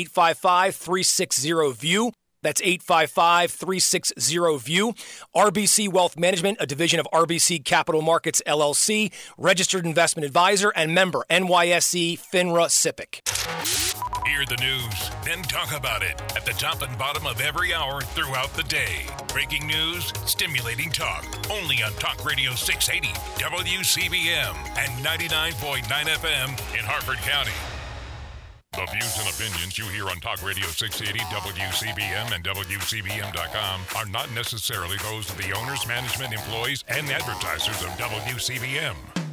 855-360-VIEW. That's 855-360-VIEW. RBC Wealth Management, a division of RBC Capital Markets, LLC, registered investment advisor and member NYSE FINRA SIPC. Hear the news, then talk about it at the top and bottom of every hour throughout the day. Breaking news, stimulating talk, only on Talk Radio 680, WCBM, and 99.9 FM in Harford County. The views and opinions you hear on Talk Radio 680, WCBM, and WCBM.com are not necessarily those of the owners, management, employees, and advertisers of WCBM.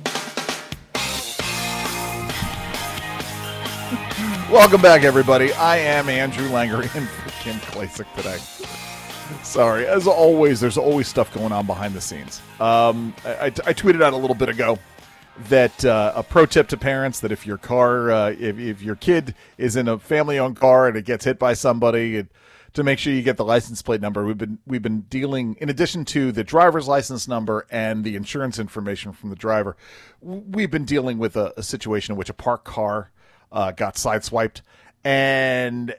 Welcome back, everybody. I am Andrew Langer in for Kim Klacik today. Sorry. As always, there's always stuff going on behind the scenes. I tweeted out a little bit ago that a pro tip to parents that if your car, if your kid is in a family-owned car and it gets hit by somebody, to make sure you get the license plate number. We've been dealing, in addition to the driver's license number and the insurance information from the driver, we've been dealing with a situation in which a parked car got sideswiped, and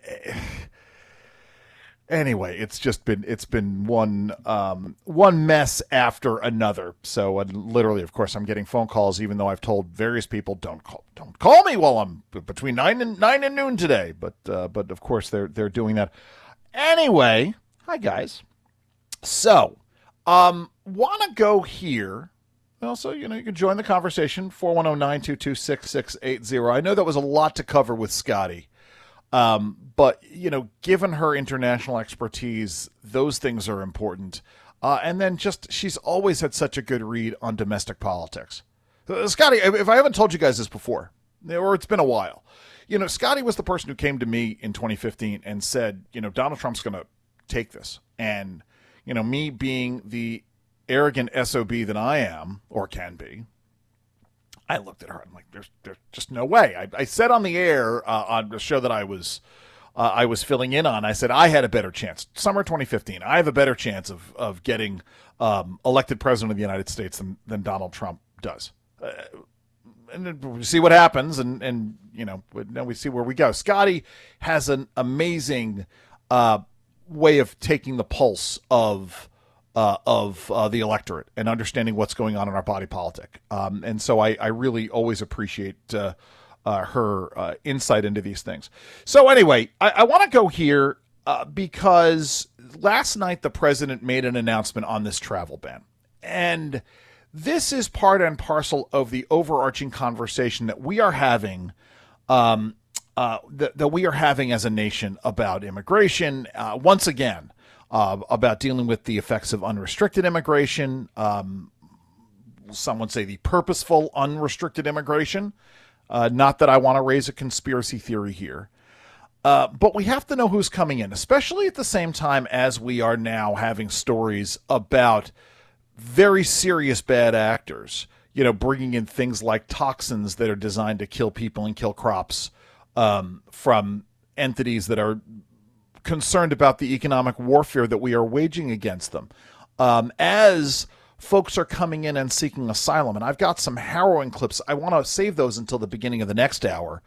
anyway, it's been one mess after another. So literally, of course, I'm getting phone calls, even though I've told various people don't call me while I'm between 9 and noon today. But of course they're doing that anyway. Hi guys. So want to go here. Also, you can join the conversation, 410-922-6680. I know that was a lot to cover with Scotty. But, given her international expertise, those things are important. And then she's always had such a good read on domestic politics. Scotty, if I haven't told you guys this before, or it's been a while, Scotty was the person who came to me in 2015 and said, Donald Trump's going to take this. And, me being the arrogant SOB that I am, or can be, I looked at her. I'm like, there's just no way. I said on the air on the show that I was I was filling in on. I said I had a better chance. Summer 2015, I have a better chance of getting elected president of the United States than Donald Trump does. And then we see what happens, and then we see where we go. Scotty has an amazing way of taking the pulse of the electorate and understanding what's going on in our body politic. And so I really always appreciate her insight into these things. So anyway, I want to go here because last night the president made an announcement on this travel ban. And this is part and parcel of the overarching conversation that we are having that we are having as a nation about immigration, once again, about dealing with the effects of unrestricted immigration. Some would say the purposeful unrestricted immigration. Not that I want to raise a conspiracy theory here. But we have to know who's coming in, especially at the same time as we are now having stories about very serious bad actors, bringing in things like toxins that are designed to kill people and kill crops from entities that are concerned about the economic warfare that we are waging against them. As folks are coming in and seeking asylum, and I've got some harrowing clips. I want to save those until the beginning of the next hour.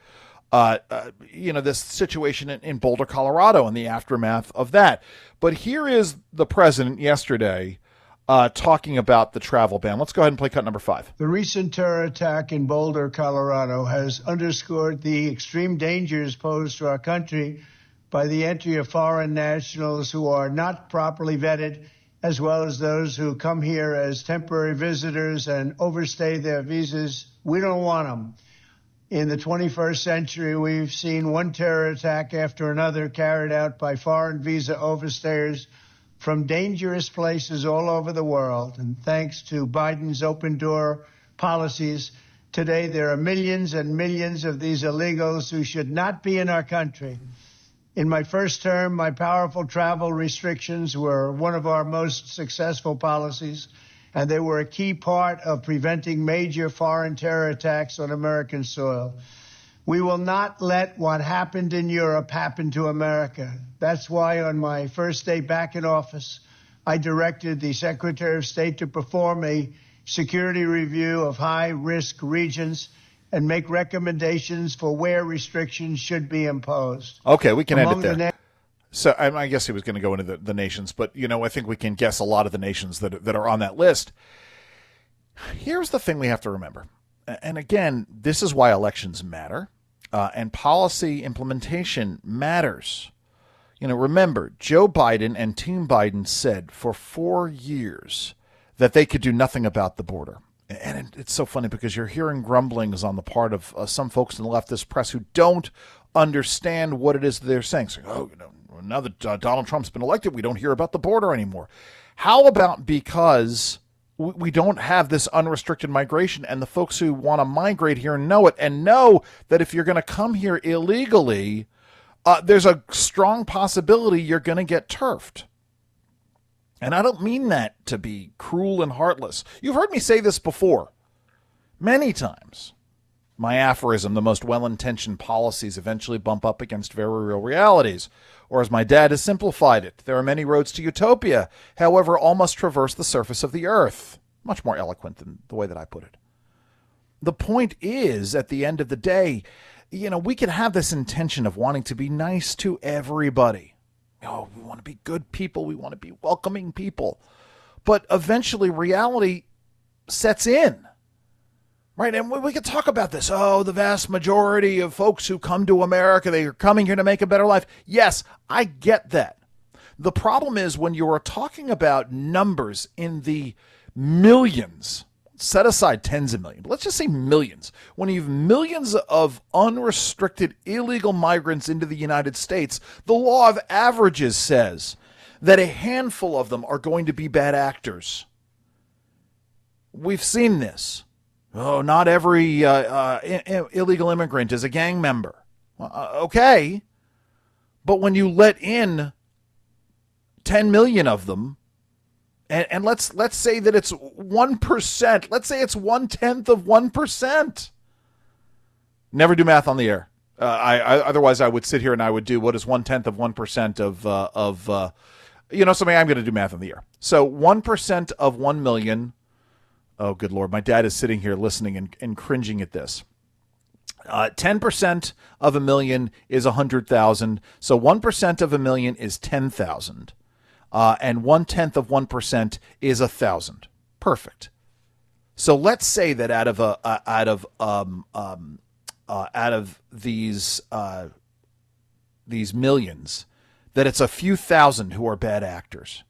This situation in Boulder, Colorado, and the aftermath of that. But here is the president yesterday talking about the travel ban. Let's go ahead and play cut number 5. The recent terror attack in Boulder, Colorado, has underscored the extreme dangers posed to our country by the entry of foreign nationals who are not properly vetted, as well as those who come here as temporary visitors and overstay their visas. We don't want them. In the 21st century, we've seen one terror attack after another carried out by foreign visa overstayers from dangerous places all over the world. And thanks to Biden's open door policies, today there are millions and millions of these illegals who should not be in our country. In my first term, my powerful travel restrictions were one of our most successful policies, and they were a key part of preventing major foreign terror attacks on American soil. We will not let what happened in Europe happen to America. That's why on my first day back in office, I directed the Secretary of State to perform a security review of high-risk regions and make recommendations for where restrictions should be imposed. Okay, we can end it there. So I guess he was going to go into the nations, but, I think we can guess a lot of the nations that are on that list. Here's the thing we have to remember. And again, this is why elections matter. And policy implementation matters. Remember, Joe Biden and Team Biden said for 4 years that they could do nothing about the border. And it's so funny because you're hearing grumblings on the part of some folks in the leftist press who don't understand what it is that they're saying. So, now that Donald Trump's been elected, we don't hear about the border anymore. How about because we don't have this unrestricted migration, and the folks who want to migrate here know it and know that if you're going to come here illegally, there's a strong possibility you're going to get turfed. And I don't mean that to be cruel and heartless. You've heard me say this before many times. My aphorism, the most well-intentioned policies eventually bump up against very real realities. Or as my dad has simplified it, there are many roads to utopia. However, all must traverse the surface of the earth. Much more eloquent than the way that I put it. The point is, at the end of the day, we can have this intention of wanting to be nice to everybody. We want to be good people. We want to be welcoming people. But eventually reality sets in. Right, and we could talk about this. The vast majority of folks who come to America, they are coming here to make a better life. Yes, I get that. The problem is when you are talking about numbers in the millions, set aside tens of millions, but let's just say millions. When you have millions of unrestricted illegal migrants into the United States, the law of averages says that a handful of them are going to be bad actors. We've seen this. Not every illegal immigrant is a gang member. Okay. But when you let in 10 million of them, and let's say that it's 1%. Let's say it's 1/10 of 1%. Never do math on the air. Otherwise I would sit here and I would do what is 1/10 of 1% of something. I'm going to do math in the air. So 1% of 1 million. Oh, good Lord. My dad is sitting here listening and cringing at this. 10% of a million is 100,000. So 1% of a million is 10,000. And 1/10 of 1% is 1,000. Perfect. So let's say that out of these millions, that it's a few thousand who are bad actors.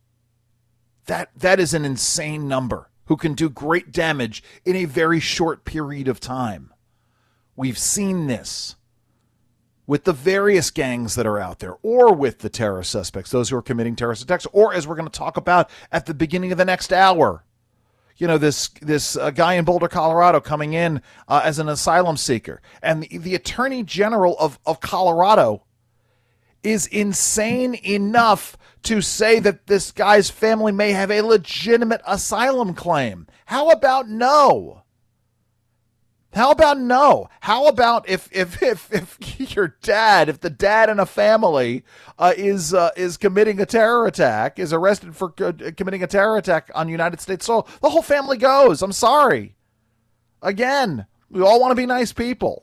That is an insane number who can do great damage in a very short period of time. We've seen this with the various gangs that are out there, or with the terrorist suspects, those who are committing terrorist attacks, or as we're going to talk about at the beginning of the next hour, this guy in Boulder, Colorado, coming in as an asylum seeker. And the Attorney General of Colorado is insane enough to say that this guy's family may have a legitimate asylum claim. How about no? How about no? How about if your dad, if the dad in a family is committing a terror attack, is arrested for committing a terror attack on United States soil, the whole family goes. I'm sorry. Again, we all want to be nice people.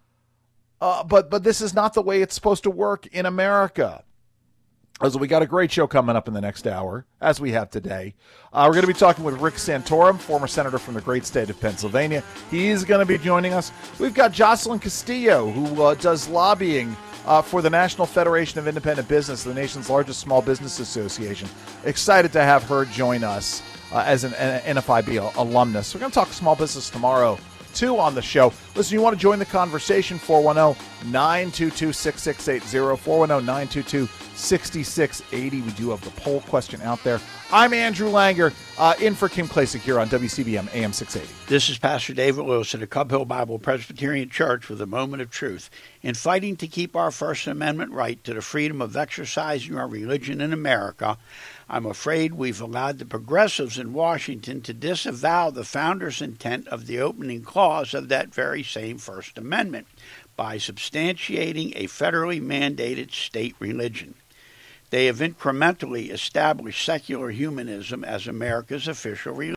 But this is not the way it's supposed to work in America. So we got a great show coming up in the next hour, as we have today. We're going to be talking with Rick Santorum, former senator from the great state of Pennsylvania. He's going to be joining us. We've got Jocelyn Castillo, who does lobbying for the National Federation of Independent Business, the nation's largest small business association. Excited to have her join us as an NFIB alumnus. We're going to talk small business tomorrow, too, on the show. Listen, you want to join the conversation, 410-922-6680, 410-922-6680. We do have the poll question out there. I'm Andrew Langer, in for Kim Klacik here on WCBM AM 680. This is Pastor David Lewis at the Cub Hill Bible Presbyterian Church with a moment of truth. In fighting to keep our First Amendment right to the freedom of exercising our religion in America, I'm afraid we've allowed the progressives in Washington to disavow the founders' intent of the opening clause of that very same First Amendment by substantiating a federally mandated state religion. They have incrementally established secular humanism as America's official religion.